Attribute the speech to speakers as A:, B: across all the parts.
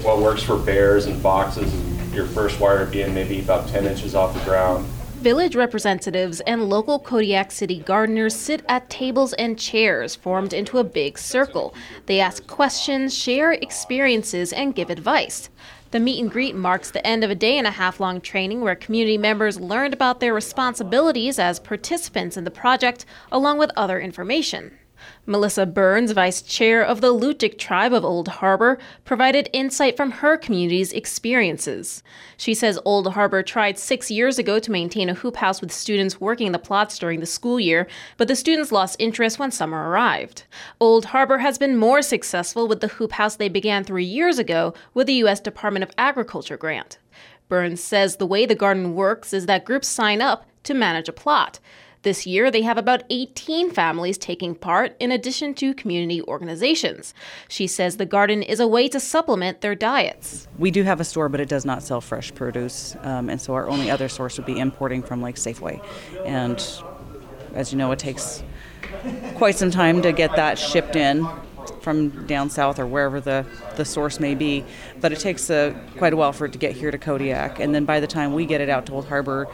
A: what works for bears and foxes, and your first wire being maybe about 10 inches off the ground.
B: Village representatives and local Kodiak City gardeners sit at tables and chairs formed into a big circle. They ask questions, share experiences, and give advice. The meet and greet marks the end of a day-and-a-half-long training where community members learned about their responsibilities as participants in the project, along with other information. Melissa Burns, vice chair of the Lutic tribe of Old Harbor, provided insight from her community's experiences. She says Old Harbor tried 6 years ago to maintain a hoop house with students working the plots during the school year, but the students lost interest when summer arrived. Old Harbor has been more successful with the hoop house they began 3 years ago with the U.S. Department of Agriculture grant. Burns says the way the garden works is that groups sign up to manage a plot. This year, they have about 18 families taking part, in addition to community organizations. She says the garden is a way to supplement their diets.
C: We do have a store, but it does not sell fresh produce, and so our only other source would be importing from like Safeway. And as you know, it takes quite some time to get that shipped in from down south or wherever the source may be. But it takes quite a while for it to get here to Kodiak, and then by the time we get it out to Old Harbor,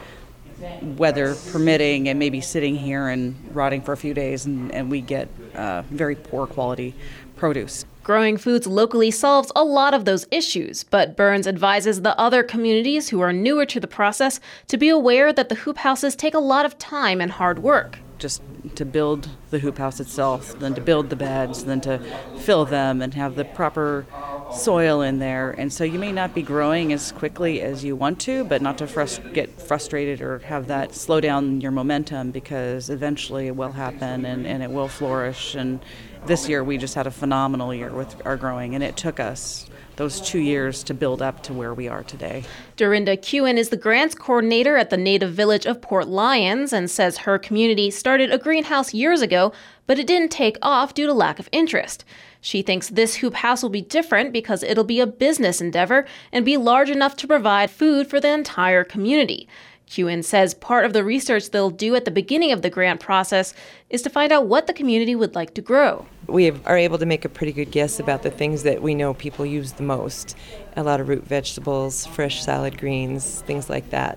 C: weather permitting, and maybe sitting here and rotting for a few days, and we get very poor quality produce.
B: Growing foods locally solves a lot of those issues, but Burns advises the other communities who are newer to the process to be aware that the hoop houses take a lot of time and hard work.
C: Just to build the hoop house itself, then to build the beds, then to fill them and have the proper soil in there. And so you may not be growing as quickly as you want to, but not to get frustrated or have that slow down your momentum, because eventually it will happen and it will flourish. And this year we just had a phenomenal year with our growing, and it took us those 2 years to build up to where we are today.
B: Dorinda Kewen is the grants coordinator at the native village of Port Lions and says her community started a greenhouse years ago, but it didn't take off due to lack of interest. She thinks this hoop house will be different because it'll be a business endeavor and be large enough to provide food for the entire community. Kewen says part of the research they'll do at the beginning of the grant process is to find out what the community would like to grow.
D: We are able to make a pretty good guess about the things that we know people use the most. A lot of root vegetables, fresh salad greens, things like that.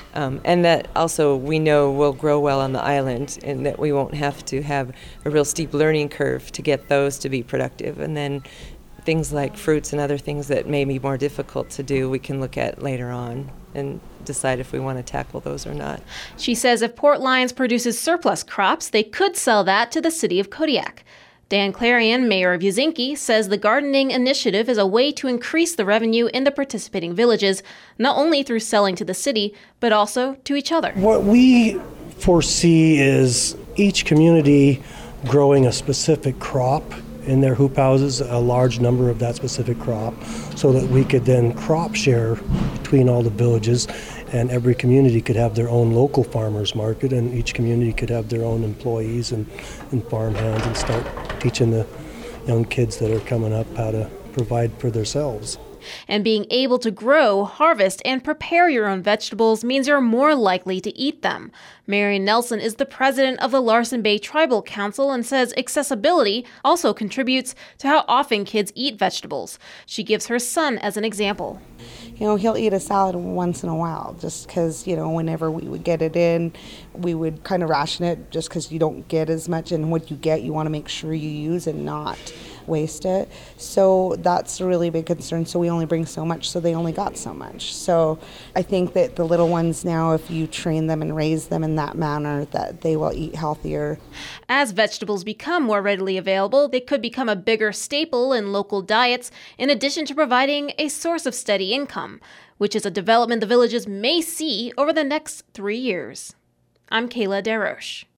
D: And that also we know will grow well on the island, and that we won't have to have a real steep learning curve to get those to be productive. And then things like fruits and other things that may be more difficult to do, we can look at later on and decide if we want to tackle those or not.
B: She says if Port Lions produces surplus crops, they could sell that to the city of Kodiak. Dan Clarion, mayor of Yazinki, says the gardening initiative is a way to increase the revenue in the participating villages, not only through selling to the city, but also to each other.
E: What we foresee is each community growing a specific crop in their hoop houses, a large number of that specific crop, so that we could then crop share between all the villages, and every community could have their own local farmers market, and each community could have their own employees and farm hands, and start teaching the young kids that are coming up how to provide for themselves.
B: And being able to grow, harvest, and prepare your own vegetables means you're more likely to eat them. Marion Nelson is the president of the Larsen Bay Tribal Council and says accessibility also contributes to how often kids eat vegetables. She gives her son as an example.
F: You know, he'll eat a salad once in a while just because, you know, whenever we would get it in, we would kind of ration it just because you don't get as much, and what you get, you want to make sure you use and not waste it. So that's a really big concern. So we only bring so much, so they only got so much. So I think that the little ones now, if you train them and raise them in that manner, that they will eat healthier.
B: As vegetables become more readily available, they could become a bigger staple in local diets, in addition to providing a source of steady income, which is a development the villages may see over the next 3 years. I'm Kayla Desroches.